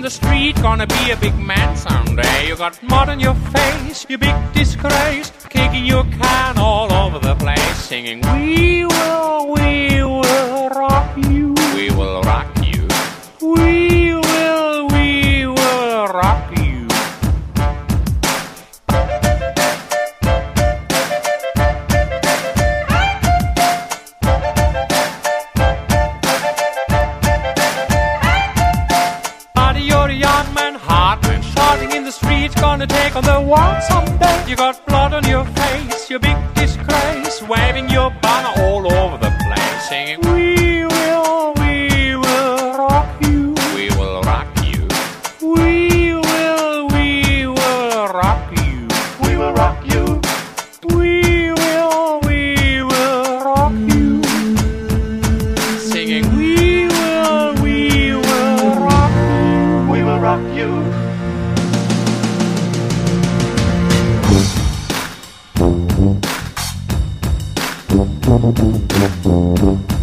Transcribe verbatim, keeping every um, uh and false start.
the street, gonna be a big man someday. You got mud on your face, you big disgrace, kicking your can all over the place, singing, we will, we will rock you. We will rock you. We will, we will rock you. You're a young man, hard man, shouting in the streets, gonna take on the world someday. You got blood on your face, your big disgrace, waving your banner all over the place, singing, we will, we will rock you. We will rock you. We will, we will rock you. We will rock you. We will, we will rock you. Singing, we will, we will rock you. We will rock you. Thank you.